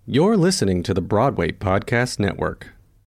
You're listening to the Broadway Podcast Network.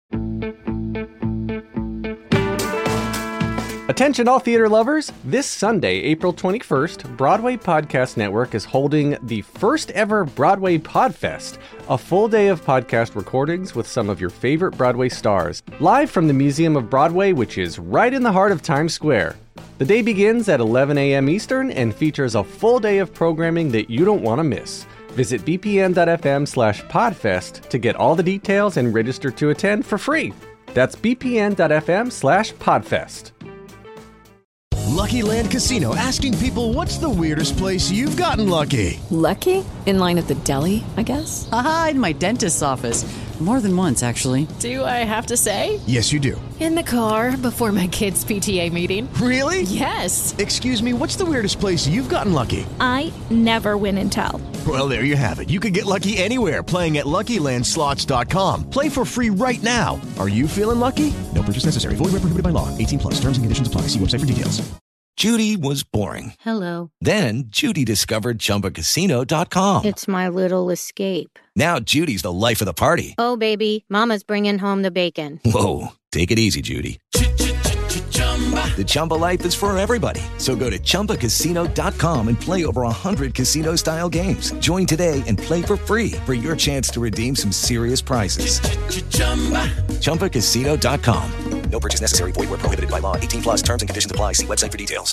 Attention all theater lovers! This Sunday, April 21st, Broadway Podcast Network is holding the first ever Broadway Podfest, a full day of podcast recordings with some of your favorite Broadway stars, live from the Museum of Broadway, which is right in the heart of Times Square. The day begins at 11 a.m. Eastern and features a full day of programming that you don't want to miss. Visit bpn.fm/podfest to get all the details and register to attend for free. That's bpn.fm/podfest. Lucky Land Casino, asking people, what's the weirdest place you've gotten lucky? Lucky? In line at the deli, I guess? Aha, in my dentist's office. More than once, actually. Do I have to say? Yes, you do. In the car before my kids' PTA meeting. Really? Yes. Excuse me, what's the weirdest place you've gotten lucky? I never win and tell. Well, there you have it. You can get lucky anywhere, playing at LuckyLandSlots.com. Play for free right now. Are you feeling lucky? No purchase necessary. Void where prohibited by law. 18+. Terms and conditions apply. See website for details. Judy was boring. Hello. Then Judy discovered ChumbaCasino.com. It's my little escape. Now Judy's the life of the party. Oh, baby, mama's bringing home the bacon. Whoa, take it easy, Judy. The Chumba life is for everybody. So go to ChumbaCasino.com and play over 100 casino-style games. Join today and play for free for your chance to redeem some serious prizes. ChumbaCasino.com. No purchase necessary. Void where prohibited by law. 18+. Terms and conditions apply. See website for details.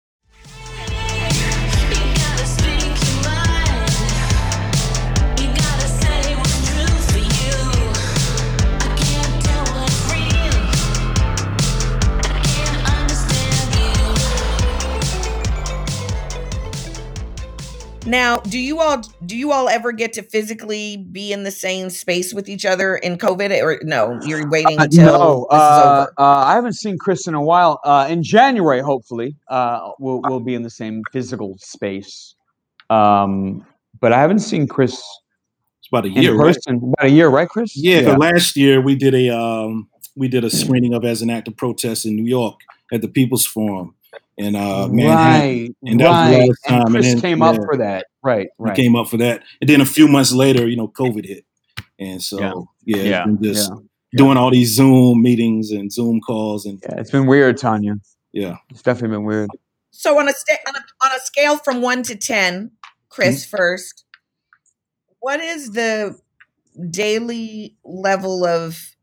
Now, do you all ever get to physically be in the same space with each other in COVID, or no? You're waiting until this is over. I haven't seen Chris in a while. In January, hopefully, we'll be in the same physical space. But I haven't seen Chris. It's about a year, in person. Right? About a year, right, Chris? Yeah. Last year we did a screening of As an Act of Protest in New York at the People's Forum. And Manhattan. And that was the last time. And Chris came up for that. Right. He came up for that. And then a few months later, COVID hit. And so, it's been just doing all these Zoom meetings and Zoom calls. And it's been weird, Tanya. Yeah. It's definitely been weird. So on a scale from 1 to 10, Chris, first, what is the daily level of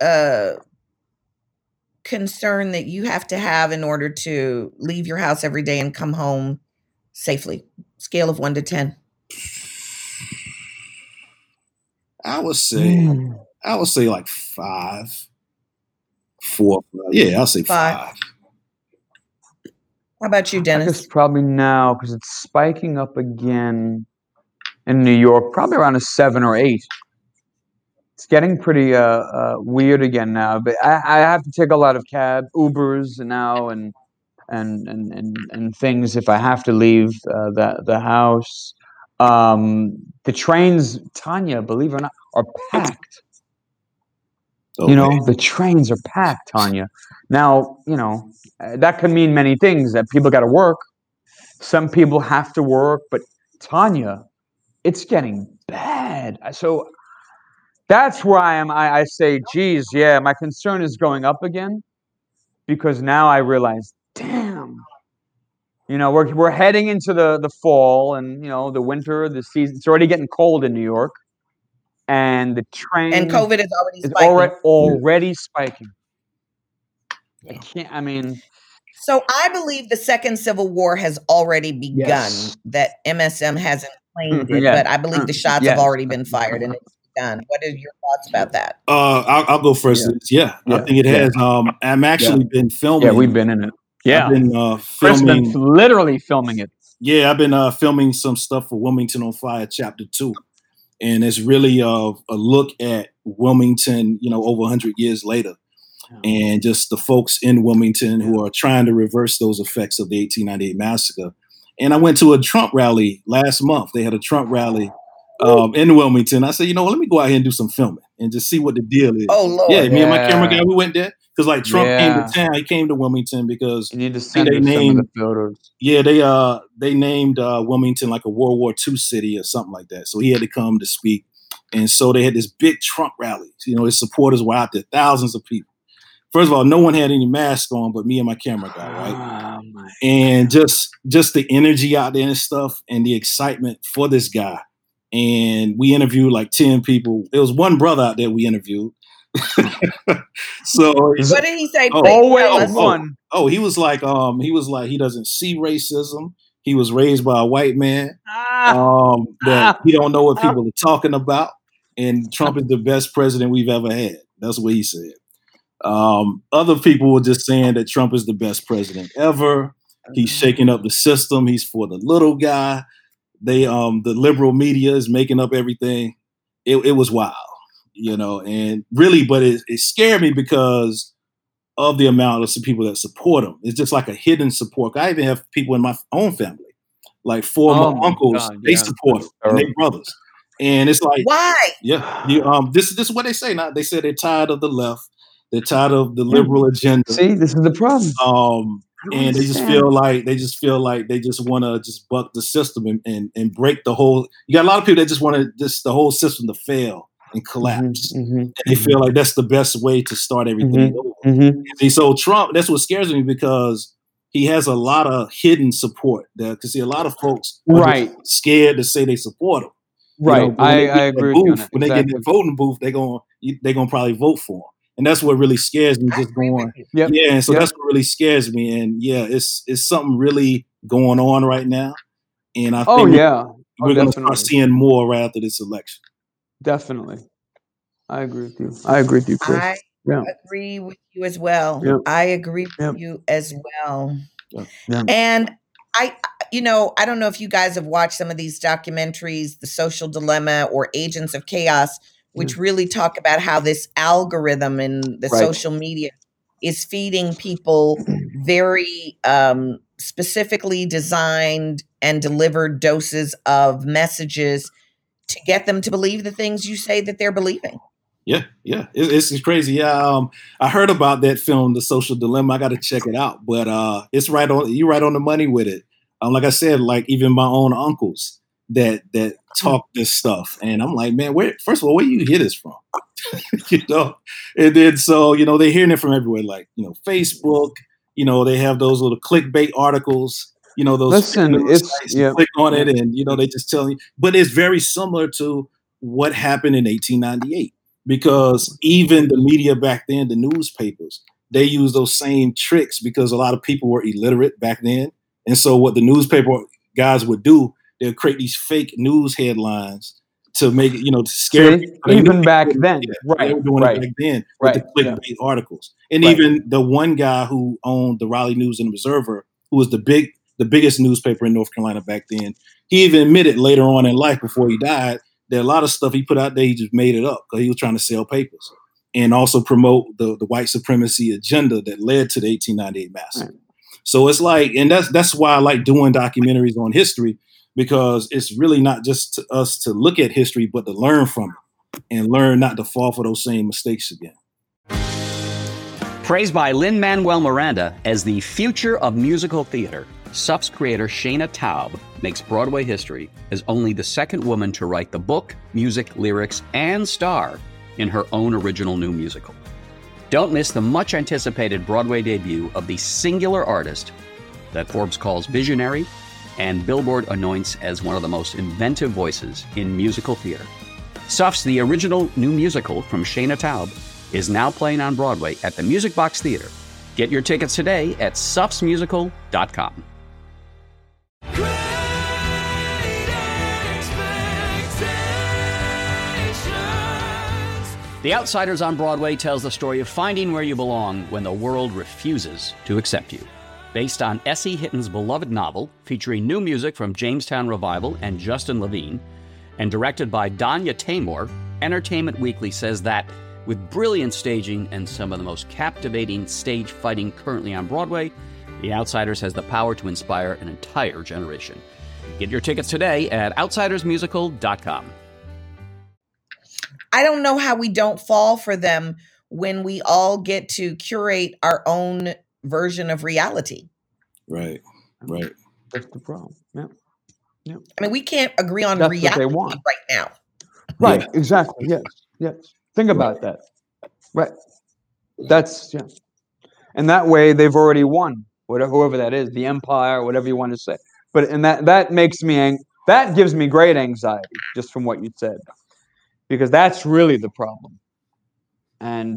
concern that you have to have in order to leave your house every day and come home safely? Scale of 1 to 10. I would say like 5, 4. Yeah, I'll say 5. How about you, Dennis? I guess probably now, because it's spiking up again in New York, probably around a 7 or 8. It's getting pretty weird again now, but I have to take a lot of Ubers now, and things if I have to leave the house. The trains, Tanya, believe it or not, are packed. Okay. The trains are packed, Tanya. Now, that can mean many things. That people got to work. Some people have to work, but Tanya, it's getting bad. So. That's where I am. I say, geez, my concern is going up again, because now I realize, damn, we're heading into the fall and, the winter, the season. It's already getting cold in New York, and the train and COVID is already spiking. Yeah. So I believe the second Civil War has already begun. Yes. That MSM hasn't claimed it, but I believe the shots have already been fired, and it's done. What are your thoughts about that? I'll go first. I think it has. I'm actually been filming. Yeah, we've been in it. Yeah, I've been filming. Literally filming it. Yeah, I've been filming some stuff for Wilmington on Fire Chapter 2, and it's really a look at Wilmington, over 100 years later, and just the folks in Wilmington who are trying to reverse those effects of the 1898 massacre. And I went to a Trump rally last month. They had a Trump rally in Wilmington. I said, let me go out here and do some filming and just see what the deal is. Oh, Lord. Yeah, me and my camera guy, we went there. Because Trump came to town. He came to Wilmington because you need to send some of the photos. Yeah, they named Wilmington like a World War II city or something like that. So he had to come to speak. And so they had this big Trump rally. You know, his supporters were out there, thousands of people. First of all, no one had any mask on but me and my camera guy, right? And just the energy out there and stuff and the excitement for this guy. And we interviewed like 10 people. There was one brother out there we interviewed. So what did he say? He was like he doesn't see racism. He was raised by a white man. That he don't know what people are talking about. And Trump is the best president we've ever had. That's what he said. Other people were just saying that Trump is the best president ever. He's shaking up the system. He's for the little guy. The liberal media is making up everything. It was wild, you know, and really, but it scared me because of the amount of some people that support him. It's just like a hidden support. I even have people in my own family, like four of my uncles, they support him and they brothers. And it's like, why? Yeah. This is what they say now. They say they're tired of the left. They're tired of the liberal agenda. See, this is the problem. And they just feel like they just want to just buck the system and break the whole. You got a lot of people that just want the whole system to fail and collapse. And they feel like that's the best way to start everything over. And so Trump, that's what scares me because he has a lot of hidden support there. Because see, a lot of folks are scared to say they support him. Right. You know, I agree with you. When they get in the voting booth, they're gonna probably vote for him. And that's what really scares me. Just going, and so that's what really scares me. And it's something really going on right now. And I think we're going to start seeing more right after this election. Definitely, I agree with you. I agree with you, Chris. I agree with you as well. I agree with you as well. And I don't know if you guys have watched some of these documentaries, The Social Dilemma or Agents of Chaos, which really talk about how this algorithm and the social media is feeding people very specifically designed and delivered doses of messages to get them to believe the things you say that they're believing. Yeah. It's crazy. I heard about that film, The Social Dilemma. I got to check it out, but it's you're right on the money with it. Like I said, like even my own uncles that talk this stuff. And I'm like, man, first of all, where do you hear this from? You know? And then so, you know, they're hearing it from everywhere, like, you know, Facebook, you know, they have those little clickbait articles, you know, those click on it and, you know, they just tell you, but it's very similar to what happened in 1898 because even the media back then, the newspapers, they use those same tricks because a lot of people were illiterate back then. And so what the newspaper guys would do, they'll create these fake news headlines to make it, you know, to scare people. Even back then. They were doing it back then with the clickbait articles. And even the one guy who owned the Raleigh News and Observer, who was the biggest newspaper in North Carolina back then, he even admitted later on in life before he died that a lot of stuff he put out there, he just made it up because he was trying to sell papers and also promote the white supremacy agenda that led to the 1898 massacre. Right. So it's like, and that's why I like doing documentaries on history, because it's really not just to us to look at history, but to learn from it and learn not to fall for those same mistakes again. Praised by Lin-Manuel Miranda as the future of musical theater, SUP's creator Shana Taub makes Broadway history as only the second woman to write the book, music, lyrics, and star in her own original new musical. Don't miss the much-anticipated Broadway debut of the singular artist that Forbes calls visionary and Billboard anoints as one of the most inventive voices in musical theater. SUP's The Original New Musical from Shana Taub is now playing on Broadway at the Music Box Theater. Get your tickets today at supsmusical.com. The Outsiders on Broadway tells the story of finding where you belong when the world refuses to accept you. Based on S.E. Hitton's beloved novel, featuring new music from Jamestown Revival and Justin Levine, and directed by Danya Taymor, Entertainment Weekly says that, with brilliant staging and some of the most captivating stage fighting currently on Broadway, The Outsiders has the power to inspire an entire generation. Get your tickets today at outsidersmusical.com. I don't know how we don't fall for them when we all get to curate our own version of reality. Right. That's the problem. Yeah. I mean, we can't agree on reality right now. Right. Yeah. Exactly. Yes. Yes. Think about that. Right. That's and that way they've already won. Whoever that is, the empire, whatever you want to say. But and that makes me that gives me great anxiety just from what you said, because that's really the problem. And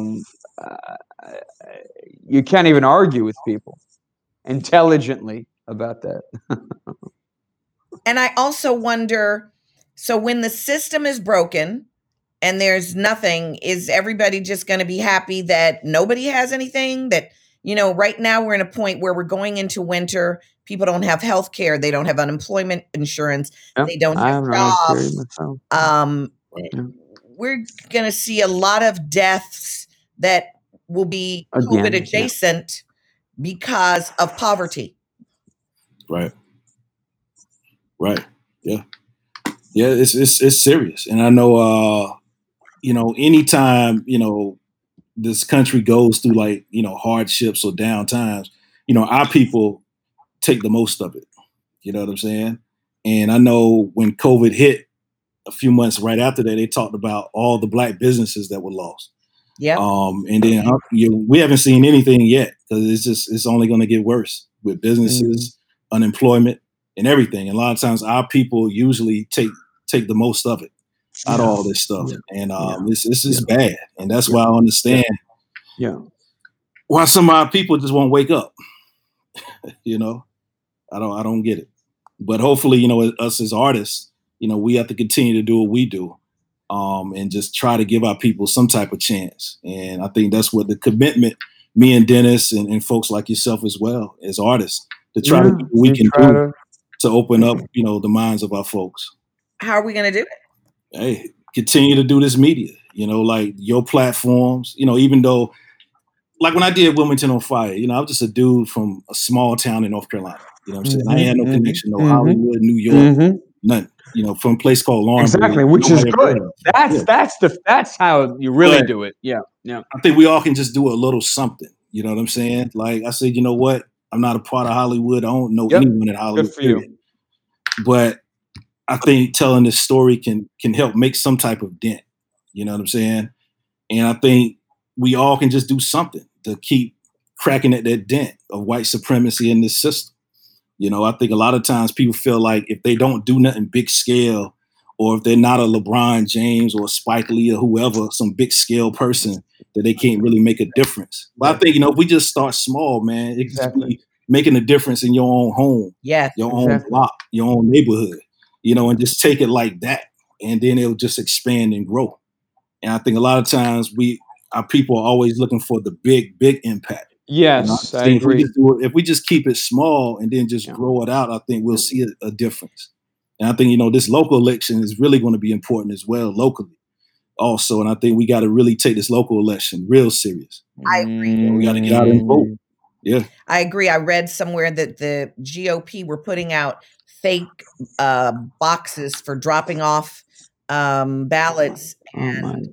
you can't even argue with people intelligently about that. And I also wonder, so when the system is broken and there's nothing, is everybody just going to be happy that nobody has anything? That, right now we're in a point where we're going into winter. People don't have health care. They don't have unemployment insurance. Yep, They don't I have have no jobs. myself. We're going to see a lot of deaths that will be COVID adjacent because of poverty. Right. Yeah. Yeah. It's serious. And I know, anytime, this country goes through like, hardships or down times, our people take the most of it. You know what I'm saying? And I know when COVID hit a few months right after that, they talked about all the Black businesses that were lost. Yeah. And then we haven't seen anything yet, because it's only going to get worse with businesses, unemployment, and everything. And a lot of times our people usually take the most of it out of all this stuff. And this is bad. And that's why I understand why some of our people just won't wake up. I don't get it. But hopefully, us as artists, we have to continue to do what we do, and just try to give our people some type of chance. And I think that's what the commitment, me and Dennis and folks like yourself as well as artists, to try to do what we can do to open up, the minds of our folks. How are we going to do it? Hey, continue to do this media, like your platforms, even though, like when I did Wilmington on Fire, I was just a dude from a small town in North Carolina. You know what I'm saying? I had no connection, no Hollywood, New York, nothing. From a place called Lawrence. Exactly, which is good. That's how you really do it. Yeah. I think we all can just do a little something. You know what I'm saying? Like I said, you know what? I'm not a part of Hollywood. I don't know anyone in Hollywood. Good for you. But I think telling this story can help make some type of dent. You know what I'm saying? And I think we all can just do something to keep cracking at that dent of white supremacy in this system. I think a lot of times people feel like if they don't do nothing big scale, or if they're not a LeBron James or a Spike Lee or whoever, some big scale person, that they can't really make a difference. But I think, if we just start small, man, it can be making a difference in your own home, your own block, your own neighborhood, and just take it like that. And then it'll just expand and grow. And I think a lot of times our people are always looking for the big impact. Yes, I agree. If we just keep it small and then just grow it out, I think we'll see a difference. And I think, this local election is really going to be important as well, locally also. And I think we got to really take this local election real serious. I agree. We got to get out and vote. Yeah. I agree. I read somewhere that the GOP were putting out fake boxes for dropping off ballots, and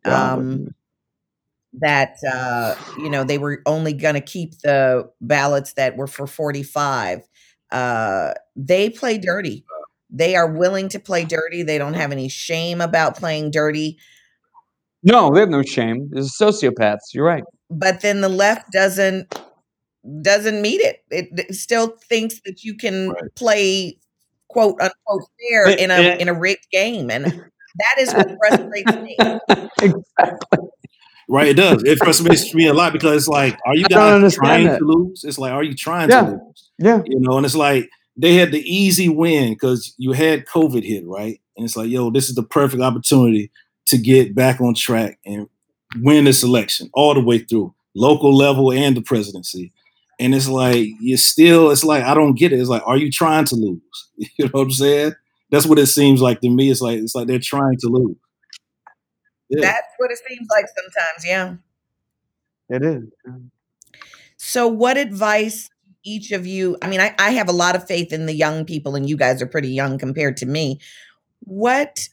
that they were only going to keep the ballots that were for 45. They play dirty. They are willing to play dirty. They don't have any shame about playing dirty. No, they have no shame. They're sociopaths. You're right. But then the left doesn't meet it. It still thinks that you can play quote unquote fair in a rigged game, and that is what frustrates me. Exactly. Right, it does. It frustrates me a lot, because it's like, are you guys trying to lose? It's like, are you trying to lose? Yeah. And it's like they had the easy win because you had COVID hit, right? And it's like, this is the perfect opportunity to get back on track and win this election all the way through, local level and the presidency. And it's like, it's like, I don't get it. It's like, are you trying to lose? You know what I'm saying? That's what it seems like to me. It's like they're trying to lose. Yeah. That's what it seems like sometimes. Yeah. It is. So what advice each of you, I have a lot of faith in the young people, and you guys are pretty young compared to me. What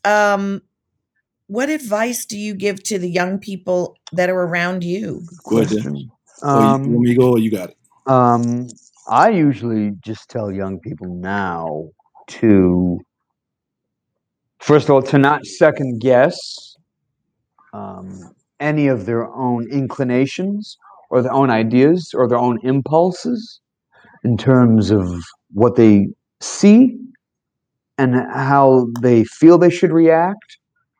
advice do you give to the young people that are around you? Go ahead. You want me to go, or you got it? I usually just tell young people now to First of all, to not second guess any of their own inclinations or their own ideas or their own impulses in terms of what they see and how they feel they should react.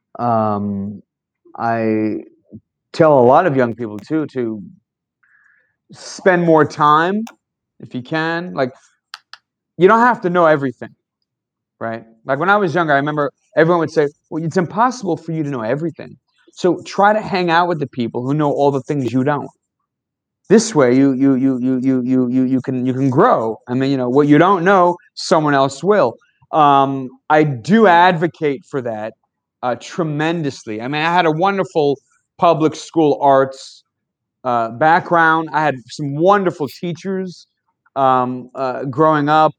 I tell a lot of young people too to spend more time if you can. Like, you don't have to know everything, right? Like when I was younger, I remember everyone would say, well, it's impossible for you to know everything. So try to hang out with the people who know all the things you don't. This way you can grow. I mean, what you don't know, someone else will. I do advocate for that tremendously. I mean, I had a wonderful public school arts background. I had some wonderful teachers growing up,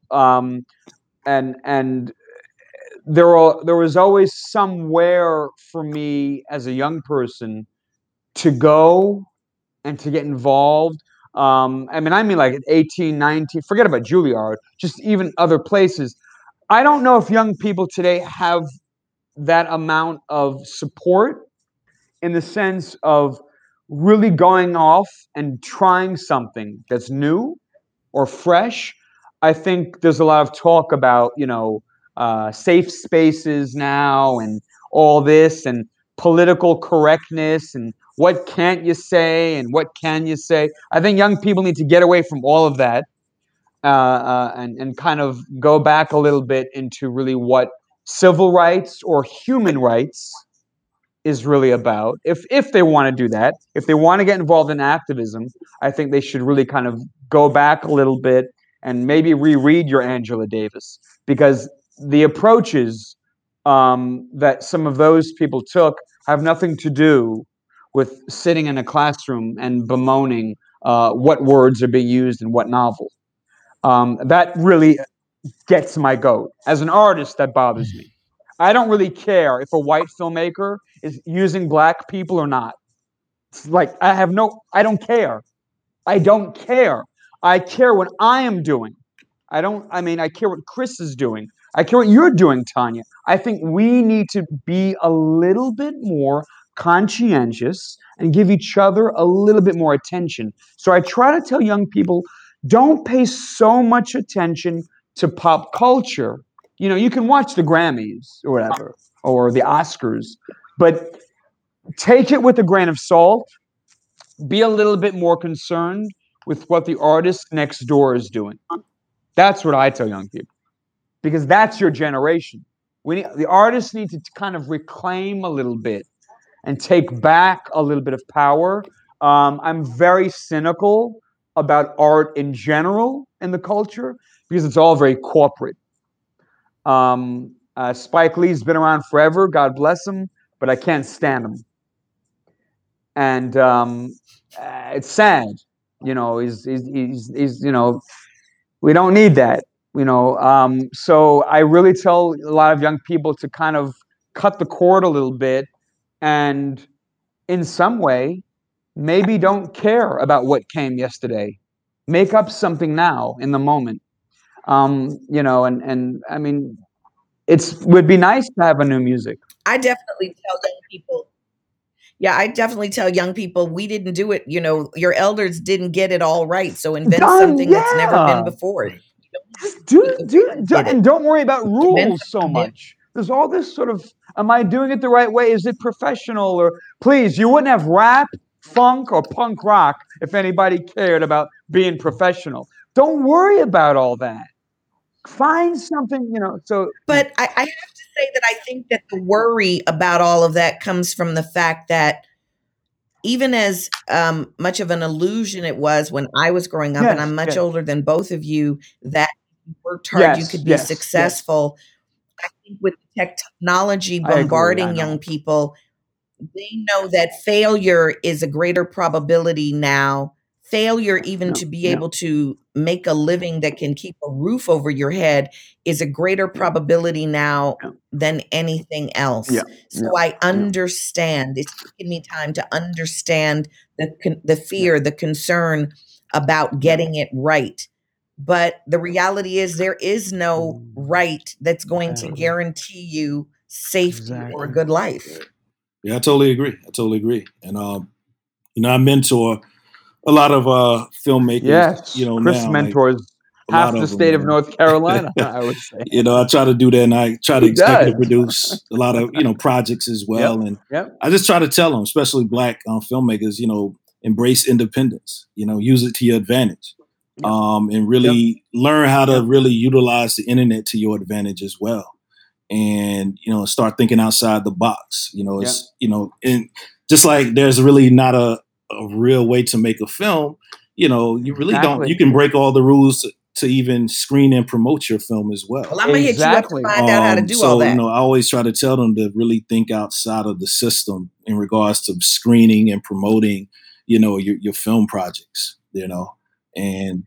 and there was always somewhere for me as a young person to go and to get involved. I mean like at 18, 19, forget about Juilliard, just even other places. I don't know if young people today have that amount of support in the sense of really going off and trying something that's new or fresh. I think there's a lot of talk about, safe spaces now and all this and political correctness and what can't you say and what can you say. I think young people need to get away from all of that and kind of go back a little bit into really what civil rights or human rights is really about. If they want to do that, if they want to get involved in activism, I think they should really kind of go back a little bit and maybe reread your Angela Davis, because the approaches that some of those people took have nothing to do with sitting in a classroom and bemoaning what words are being used in what novel. That really gets my goat. As an artist, that bothers me. I don't really care if a white filmmaker is using black people or not. It's like, I don't care. I don't care. I care what I am doing. I care what Chris is doing. I care what you're doing, Tanya. I think we need to be a little bit more conscientious and give each other a little bit more attention. So I try to tell young people, don't pay so much attention to pop culture. You can watch the Grammys or whatever, or the Oscars, but take it with a grain of salt. Be a little bit more concerned with what the artist next door is doing. That's what I tell young people, because that's your generation. The artists need to kind of reclaim a little bit and take back a little bit of power. I'm very cynical about art in general in the culture because it's all very corporate. Spike Lee's been around forever, God bless him, but I can't stand him. And it's sad, he's we don't need that, so I really tell a lot of young people to kind of cut the cord a little bit and in some way maybe don't care about what came yesterday. Make up something now in the moment. And I mean, would be nice to have a new music. I definitely tell young people. Yeah, I definitely tell young people, we didn't do it. Your elders didn't get it all right. So invent something that's never been before. Just do and don't worry about rules so much. There's all this sort of, am I doing it the right way? Is it professional? Or please, you wouldn't have rap, funk, or punk rock if anybody cared about being professional. Don't worry about all that. Find something, so. But I have to say that I think that the worry about all of that comes from the fact that even as much of an illusion it was when I was growing up, and I'm much older than both of you, that you worked hard, you could be successful. I think with technology bombarding young people, they know that failure is a greater probability now. Failure even to be able to make a living that can keep a roof over your head is a greater probability now than anything else. So I understand. It's taken me time to understand the fear, the concern about getting it right. But the reality is there is no right that's going to guarantee you safety or a good life. Yeah, I totally agree. And I mentor a lot of filmmakers. Yes, Chris now mentors half the state of North Carolina. I would say. I try to do that, and I try to executive produce a lot of projects as well. And I just try to tell them, especially Black filmmakers, embrace independence. Use it to your advantage, and really learn how to really utilize the internet to your advantage as well. And start thinking outside the box. And just like there's really not a real way to make a film. You really don't. You can break all the rules to even screen and promote your film as well. Well, I'm gonna hit you up to find out how to do all that. I always try to tell them to really think outside of the system in regards to screening and promoting, your film projects. And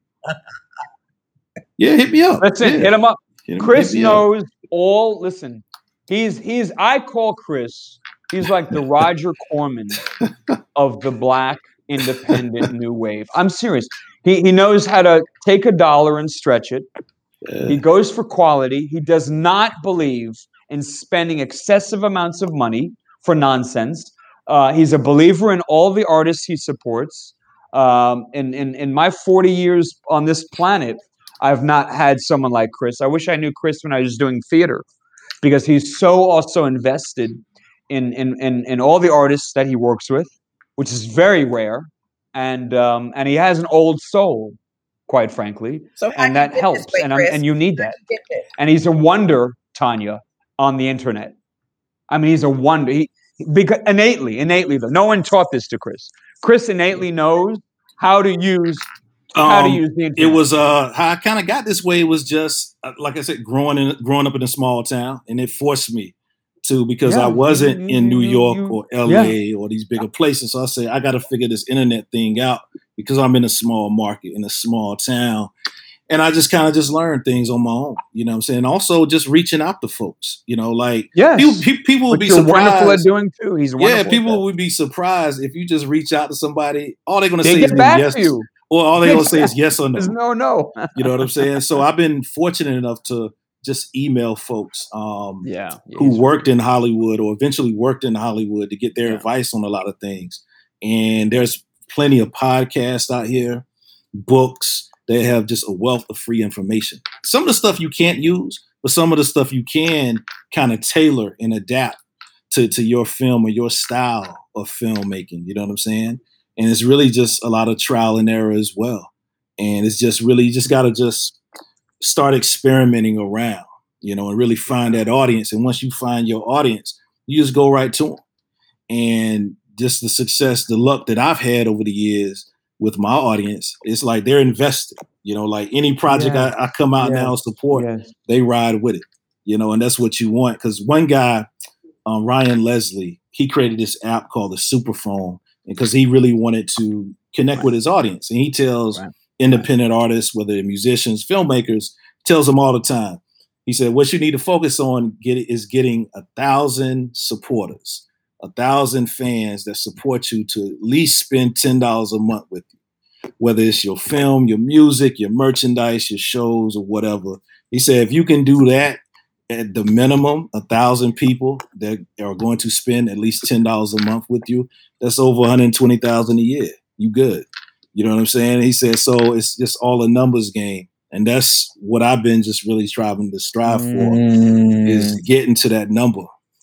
hit me up. Listen, hit him up. Chris knows all. Listen, he's. I call Chris. He's like the Roger Corman of the Black independent new wave. I'm serious. He knows how to take $1 and stretch it. He goes for quality. He does not believe in spending excessive amounts of money for nonsense. He's a believer in all the artists he supports. In my 40 years on this planet, I've not had someone like Chris. I wish I knew Chris when I was doing theater, because he's so also invested in all the artists that he works with, which is very rare. And he has an old soul, quite frankly, and that helps. And you need that. And he's a wonder, Tanya, on the internet. I mean, he's a wonder. Because innately, though, no one taught this to Chris. Chris innately knows how to use the internet. It was how I kind of got this way. It was just like I said, growing up in a small town, and it forced me to, because I wasn't in New York or LA or these bigger places. So I said, I got to figure this internet thing out because I'm in a small market, in a small town. And I just kind of just learned things on my own, you know what I'm saying? Also just reaching out to folks, people would be surprised. Wonderful at doing too. He's wonderful. People would be surprised if you just reach out to somebody. All they're going to say is yes. Or all they're going to say is yes or no. No. You know what I'm saying? So I've been fortunate enough to just email folks who worked in Hollywood or eventually worked in Hollywood to get their advice on a lot of things. And there's plenty of podcasts out here, books that have just a wealth of free information. Some of the stuff you can't use, but some of the stuff you can kind of tailor and adapt to your film or your style of filmmaking. You know what I'm saying? And it's really just a lot of trial and error as well. And it's just really, you just got to just start experimenting around, and really find that audience. And once you find your audience, you just go right to them. And just the success, the luck that I've had over the years with my audience, it's like they're invested, like any project I come out now and support, they ride with it, and that's what you want. Because one guy, Ryan Leslie, he created this app called the Superphone because he really wanted to connect with his audience. And he tells independent artists, whether they're musicians, filmmakers, tells them all the time. He said, what you need to focus on is getting 1,000 supporters, 1,000 fans that support you to at least spend $10 a month with you, whether it's your film, your music, your merchandise, your shows, or whatever. He said, if you can do that at the minimum, 1,000 people that are going to spend at least $10 a month with you, that's over $120,000 a year. You good. You know what I'm saying? He said, so it's just all a numbers game. And that's what I've been just really striving to strive for, is getting to that number.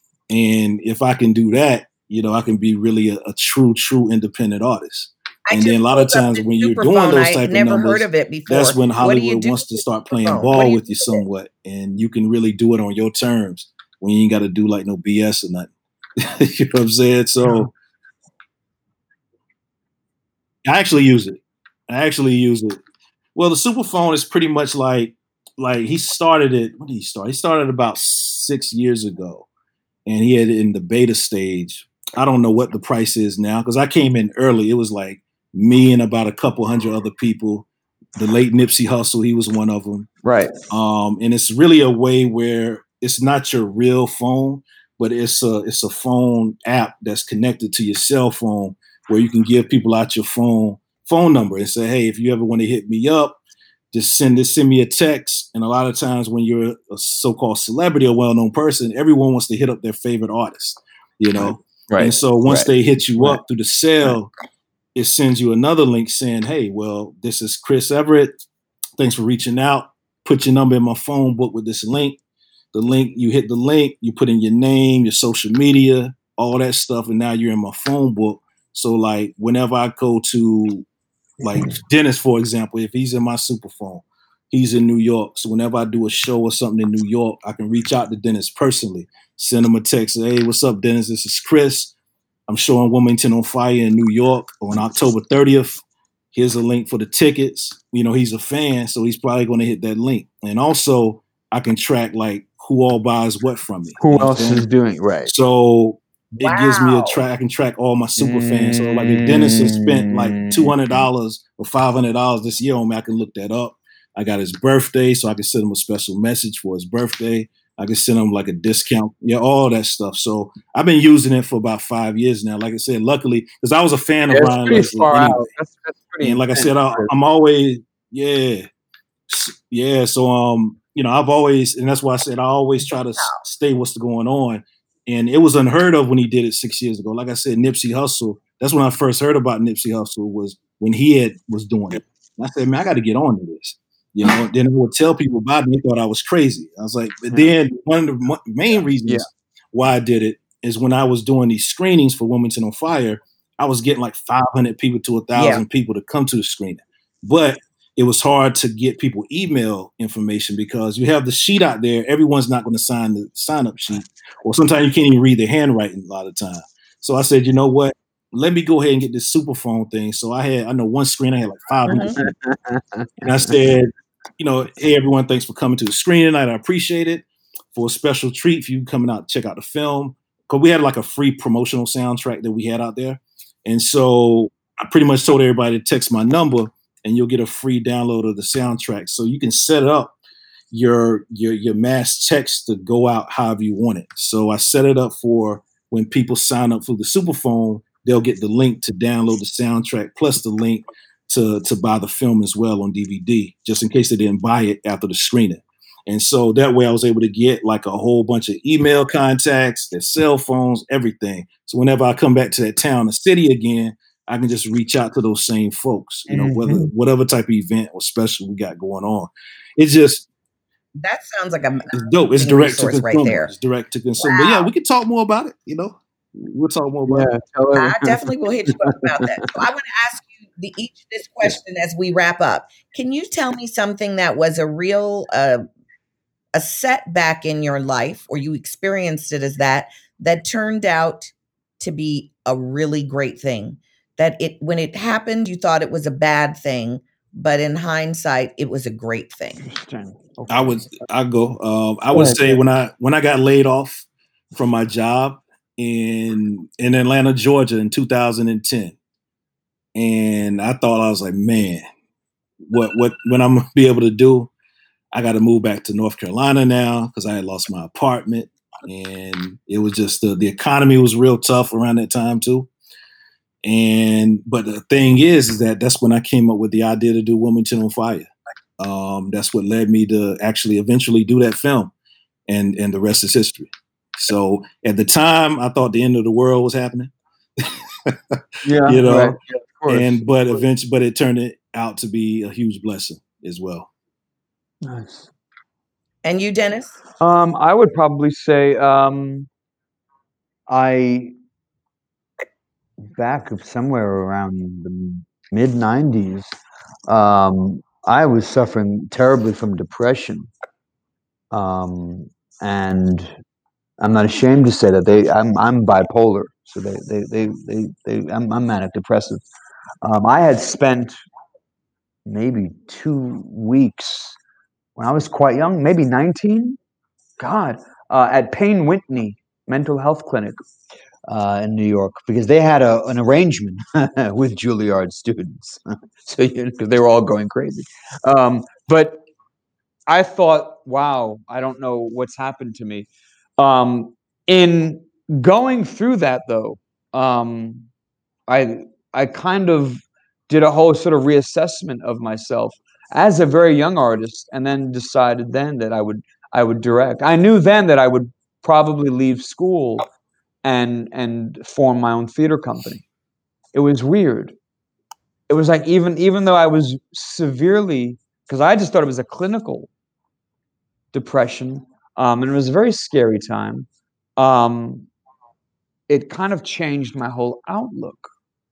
And if I can do that, I can be really a true independent artist. And then a lot of times when you're doing those type of numbers, that's when Hollywood wants to start playing ball with you somewhat. And you can really do it on your terms when you ain't got to do like no BS or nothing. You know what I'm saying? So I actually use it. Well, the Superphone is pretty much like he started it. When did he start? He started about 6 years ago, and he had it in the beta stage. I don't know what the price is now because I came in early. It was like me and about a couple hundred other people. The late Nipsey Hussle, he was one of them. Right. And it's really a way where it's not your real phone, but it's a phone app that's connected to your cell phone where you can give people out your phone number and say, hey, if you ever want to hit me up, just send me a text. And a lot of times when you're a so-called celebrity or well-known person, everyone wants to hit up their favorite artist, you know? Right. And so once they hit you up through the sale, it sends you another link saying, hey, well, this is Chris Everett. Thanks for reaching out. Put your number in my phone book with this link. The link, you hit the link, you put in your name, your social media, all that stuff, and now you're in my phone book. So like whenever I go to like Dennis, for example, if he's in my super phone, he's in New York. So whenever I do a show or something in New York, I can reach out to Dennis personally, send him a text, say, hey, what's up, Dennis? This is Chris. I'm showing Wilmington on Fire in New York on October 30th. Here's a link for the tickets. You know, he's a fan, so he's probably going to hit that link. And also I can track like who all buys what from me. Who else is doing right? So it gives me a track. I can track all my super fans. So like if Dennis has spent like $200 or $500 this year on me, I can look that up. I got his birthday, so I can send him a special message for his birthday. I can send him like a discount, all that stuff. So I've been using it for about 5 years now. Like I said, luckily, because I was a fan of Ryan Leslie anyway. That's pretty. And like I said, I'm always, So I've always, and that's why I said I always try to stay what's going on. And it was unheard of when he did it 6 years ago. Like I said, Nipsey Hussle. That's when I first heard about Nipsey Hussle, was when he was doing it. And I said, man, I got to get on to this. Then I would tell people about it. They thought I was crazy. I was like, but then one of the main reasons why I did it is when I was doing these screenings for Wilmington on Fire, I was getting like 500 people to 1,000 people to come to the screening. But it was hard to get people email information because you have the sheet out there. Everyone's not going to sign the sign-up sheet. Or sometimes you can't even read their handwriting a lot of time. So I said, you know what? Let me go ahead and get this super phone thing. So I know one screen I had like 500 and I said, hey, everyone, thanks for coming to the screening tonight. I appreciate it. For a special treat for you coming out to check out the film. Because we had like a free promotional soundtrack that we had out there. And so I pretty much told everybody to text my number and you'll get a free download of the soundtrack. So you can set up your mass text to go out however you want it. So I set it up for when people sign up for the Superphone, they'll get the link to download the soundtrack plus the link to buy the film as well on DVD, just in case they didn't buy it after the screening. And so that way I was able to get like a whole bunch of email contacts, their cell phones, everything. So whenever I come back to that town or city again, I can just reach out to those same folks, whatever type of event or special we got going on. It's just, that sounds like it's dope. It's direct to consumer. Right there. It's direct to consumer. Wow. But yeah, we can talk more about it. We'll talk more about it. I definitely will hit you up about that. So I want to ask you this question as we wrap up. Can you tell me something that was a real a setback in your life, or you experienced it as that turned out to be a really great thing? That when it happened, you thought it was a bad thing, but in hindsight, it was a great thing. I would say when I got laid off from my job in Atlanta, Georgia in 2010, and I thought, I was like, man, what I'm gonna be able to do? I got to move back to North Carolina now because I had lost my apartment, and it was just the economy was real tough around that time too. But the thing is that's when I came up with the idea to do Wilmington on Fire. That's what led me to actually eventually do that film, and the rest is history. So at the time, I thought the end of the world was happening. Right. Yeah, but it turned out to be a huge blessing as well. Nice. And you, Dennis? I would probably say back somewhere around the mid-90s, I was suffering terribly from depression. And I'm not ashamed to say that I'm bipolar, so I'm manic depressive. I had spent maybe 2 weeks when I was quite young, maybe 19, at Payne Whitney Mental Health Clinic in New York, because they had an arrangement with Juilliard students, so they were all going crazy. But I thought, wow, I don't know what's happened to me. In going through that, though, I kind of did a whole sort of reassessment of myself, as a very young artist, and then decided then that I would direct. I knew then that I would probably leave school and form my own theater company. It was weird. It was like even though I was severely, because I just thought it was a clinical depression, and it was a very scary time. It kind of changed my whole outlook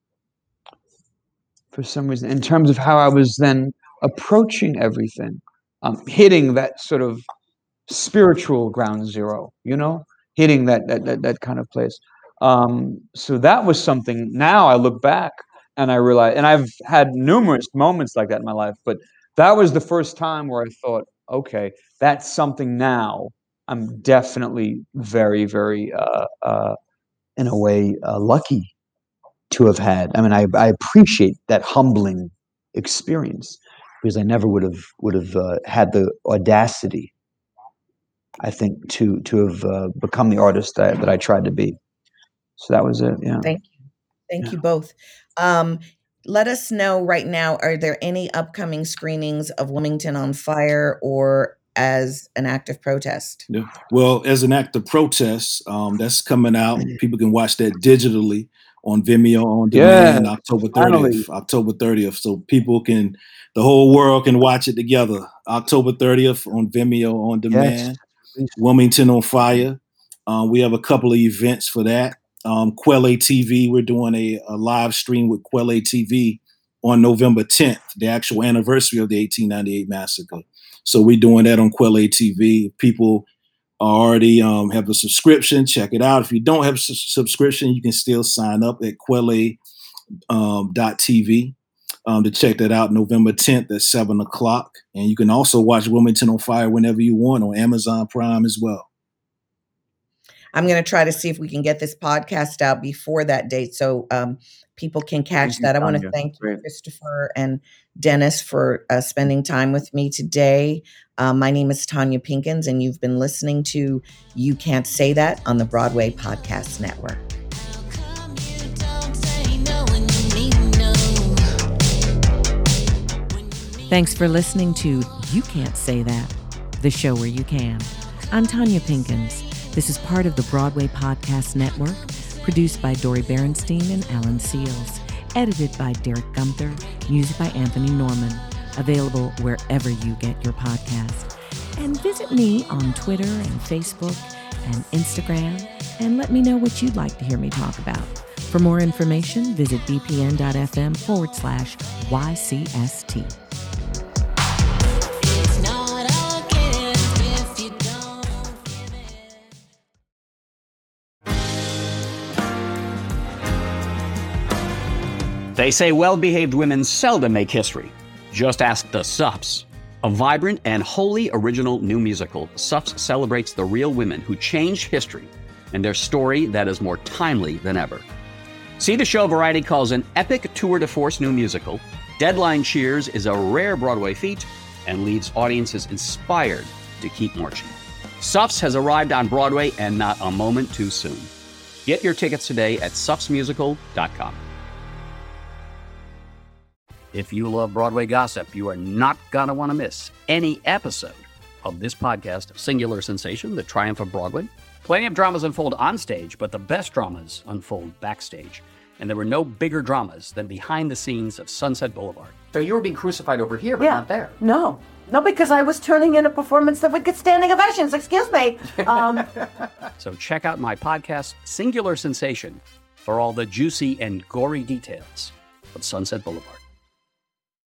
for some reason in terms of how I was then approaching everything, hitting that sort of spiritual ground zero, hitting that kind of place. So that was something. Now I look back and I realize, and I've had numerous moments like that in my life, but that was the first time where I thought, okay, that's something now I'm definitely very, very, in a way, lucky to have had. I mean, I appreciate that humbling experience because I never would have had the audacity, I think, to have become the artist that I tried to be. So that was it. Yeah. Thank you both. Let us know right now, are there any upcoming screenings of Wilmington on Fire or as an act of protest? Yeah. Well, as an act of protest, that's coming out. People can watch that digitally on Vimeo on demand, October 30th. So the whole world can watch it together. October 30th on Vimeo on demand. Yes. Wilmington on Fire. We have a couple of events for that. Quelle TV, we're doing a live stream with Quelle TV on November 10th, the actual anniversary of the 1898 massacre. So we're doing that on Quelle TV. People already have a subscription. Check it out. If you don't have a subscription, you can still sign up at Quelle.tv to check that out November 10th at 7 o'clock. And you can also watch Wilmington on Fire whenever you want on Amazon Prime as well. I'm going to try to see if we can get this podcast out before that date so people can catch that. I want to thank you, Christopher and Dennis, for spending time with me today. My name is Tanya Pinkins, and you've been listening to You Can't Say That on the Broadway Podcast Network. Thanks for listening to You Can't Say That, the show where you can. I'm Tanya Pinkins. This is part of the Broadway Podcast Network, produced by Dori Berenstein and Alan Seals, edited by Derek Gunther, music by Anthony Norman, available wherever you get your podcast. And visit me on Twitter and Facebook and Instagram, and let me know what you'd like to hear me talk about. For more information, visit bpn.fm/YCST. They say well-behaved women seldom make history. Just ask the Suffs. A vibrant and wholly original new musical, Suffs celebrates the real women who changed history and their story that is more timely than ever. See the show Variety calls an epic tour de force new musical. Deadline cheers is a rare Broadway feat and leaves audiences inspired to keep marching. Suffs has arrived on Broadway and not a moment too soon. Get your tickets today at suffsmusical.com. If you love Broadway gossip, you are not going to want to miss any episode of this podcast, Singular Sensation, The Triumph of Broadway. Plenty of dramas unfold on stage, but the best dramas unfold backstage. And there were no bigger dramas than behind the scenes of Sunset Boulevard. So you were being crucified over here, but not there. No, because I was turning in a performance that would get standing ovations. Excuse me. So check out my podcast, Singular Sensation, for all the juicy and gory details of Sunset Boulevard.